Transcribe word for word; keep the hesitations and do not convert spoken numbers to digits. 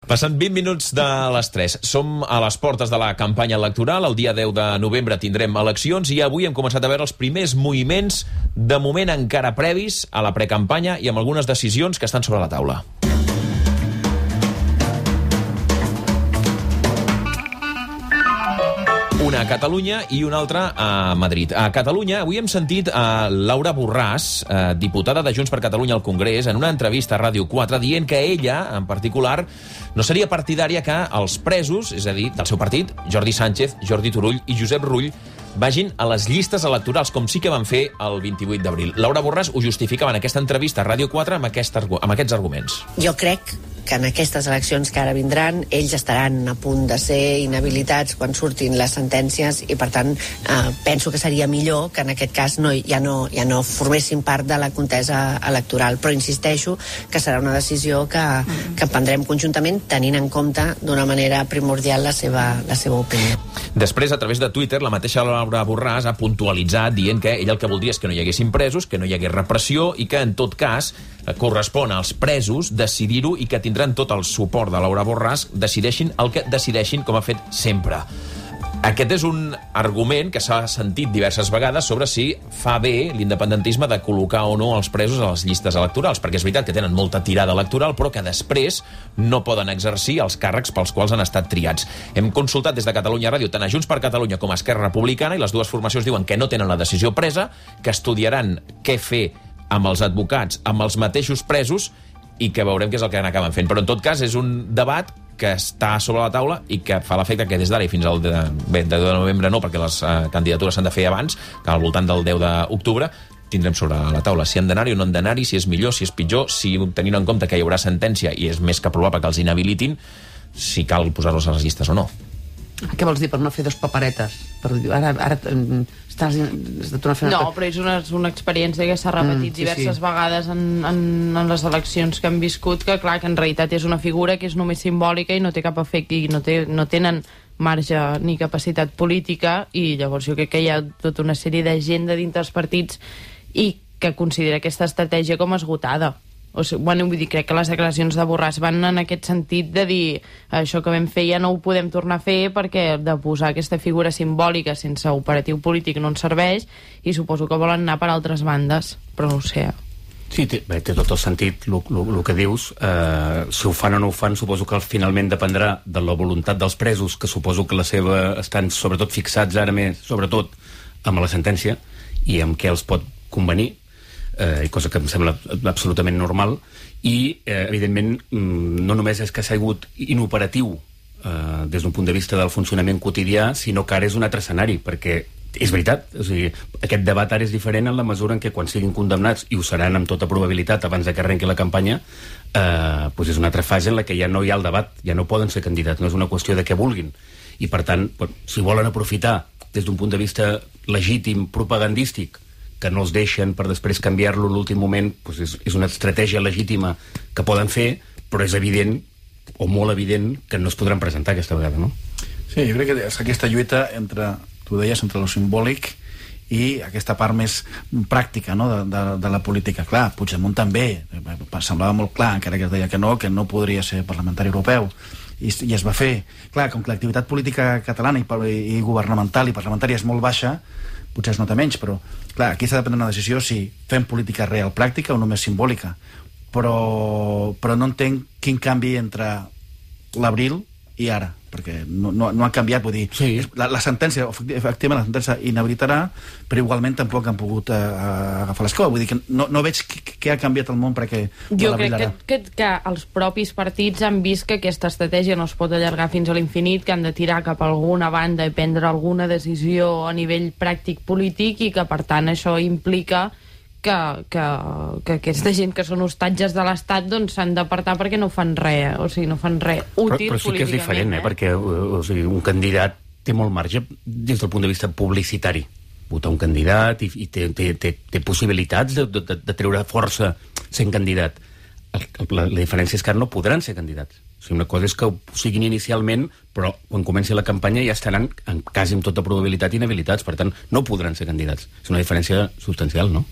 Passant vint minuts de les tres. Som a les portes de la campanya electoral. El dia deu de novembre tindrem eleccions i avui hem començat a veure els primers moviments, de moment encara previs a la precampanya i amb algunes decisions que estan sobre la taula. Una a Catalunya i una altra a Madrid. A Catalunya, avui hem sentit a Laura Borràs, eh, diputada de Junts per Catalunya al Congrés, en una entrevista a Ràdio quatre, dient que ella, en particular, no seria partidària que els presos, és a dir, del seu partit, Jordi Sánchez, Jordi Turull i Josep Rull, vagin a les llistes electorals, com sí que van fer el vint-i-vuit d'abril. Laura Borràs ho justificava en aquesta entrevista a Ràdio quatre amb, aquest, amb aquests arguments. Jo crec que en aquestes eleccions que ara vindran ells estaran a punt de ser inhabilitats quan surtin les sentències i per tant eh, penso que seria millor que en aquest cas no, ja, no, ja no formessin part de la contesa electoral, però insisteixo que serà una decisió que, que prendrem conjuntament tenint en compte d'una manera primordial la seva, la seva opinió. Després, a través de Twitter, la mateixa Laura Borràs ha puntualitzat dient que ella el que voldria és que no hi haguessin presos, que no hi hagués repressió i que en tot cas correspon als presos decidir-ho i que tindran tot el suport de Laura Borràs, decideixin el que decideixin, com ha fet sempre. Aquest és un argument que s'ha sentit diverses vegades sobre si fa bé l'independentisme de col·locar o no els presos a les llistes electorals, perquè és veritat que tenen molta tirada electoral, però que després no poden exercir els càrrecs pels quals han estat triats. Hem consultat des de Catalunya Ràdio tant a Junts per Catalunya com a Esquerra Republicana i les dues formacions diuen que no tenen la decisió presa, que estudiaran què fer amb els advocats, amb els mateixos presos, i que veurem què és el que n'acaben fent. Però, en tot cas, és un debat que està sobre la taula i que fa l'efecte que des d'ara i fins al de, bé, de deu de novembre no, perquè les eh, candidatures s'han de fer abans, que al voltant del deu d'octubre, tindrem sobre la taula si han d'anar-hi o no han d'anar-hi, si és millor, si és pitjor, si tenint en compte que hi haurà sentència i és més que probable que els inhabilitin, si cal posar-los a les llistes o no. Què vols dir per no fer dos paperetes? Per, ara ara estàs, has de tornar a fer una... No, però és una, una experiència que s'ha repetit mm, sí, diverses sí. vegades en, en, en les eleccions que han viscut, que clar, que en realitat és una figura que és només simbòlica i no té cap efecte i no, té, no tenen marge ni capacitat política, i llavors jo crec que hi ha tota una sèrie de gent de dintre els partits i que considera aquesta estratègia com esgotada. O sigui, bueno, vull dir, crec que les declaracions de Borràs van en aquest sentit de dir això que vam fer ja no ho podem tornar a fer perquè de posar aquesta figura simbòlica sense operatiu polític no ens serveix, i suposo que volen anar per altres bandes, però no ho sé. Sí, té, bé, té tot el sentit el que dius. Eh, si ho fan o no ho fan, suposo que finalment dependrà de la voluntat dels presos, que suposo que la seva estan sobretot fixats ara més, sobretot amb la sentència i amb què els pot convenir, Eh, cosa que em sembla absolutament normal, i eh, evidentment no només és que s'ha sigut inoperatiu eh, des d'un punt de vista del funcionament quotidià, sinó que ara és un altre escenari, perquè és veritat, o sigui, aquest debat ara és diferent en la mesura en què quan siguin condemnats, i ho seran amb tota probabilitat abans de que arrenqui la campanya, eh, doncs és una altra fase en la que ja no hi ha el debat, ja no poden ser candidats, no és una qüestió de què vulguin, i per tant, si volen aprofitar des d'un punt de vista legítim, propagandístic, que no els deixen per després canviar-lo en l'últim moment, doncs és, és una estratègia legítima que poden fer, però és evident, o molt evident, que no es podran presentar aquesta vegada, no? Sí, jo crec que és aquesta lluita entre, tu deies, entre lo simbòlic i aquesta part més pràctica, no?, de, de, de la política. Clar, Puigdemont també, semblava molt clar, encara que es deia que no, que no podria ser parlamentari europeu, i, i es va fer. Clar, com que l'activitat política catalana i, i governamental i parlamentària és molt baixa, potser es nota menys, però clar, aquí s'ha de prendre una decisió si fem política real pràctica o només simbòlica, però, però no entenc quin canvi entre l'abril i ara, perquè no, no, no ha canviat, vull dir, sí. la, la sentència, efectivament la sentència inhabilitarà, però igualment tampoc han pogut uh, agafar l'escola, vull dir que no, no veig què ha canviat el món perquè jo crec que, que, que els propis partits han vist que aquesta estratègia no es pot allargar fins a l'infinit, que han de tirar cap a alguna banda i prendre alguna decisió a nivell pràctic polític, i que per tant això implica que, que, que aquesta gent que són hostatges de l'Estat doncs s'han d'apartar perquè no fan res, o sigui, no fan res útil però, però sí que és diferent, eh? eh? Perquè o sigui, un candidat té molt marge des del punt de vista publicitari, votar un candidat i, i té, té, té, té possibilitats de, de, de treure força sent candidat. El, la, la diferència és que ara no podran ser candidats. O sigui, una cosa és que ho siguin inicialment, però quan comenci la campanya ja estaran, en quasi amb tota probabilitat, inhabilitats. Per tant, no podran ser candidats. És una diferència substancial, no?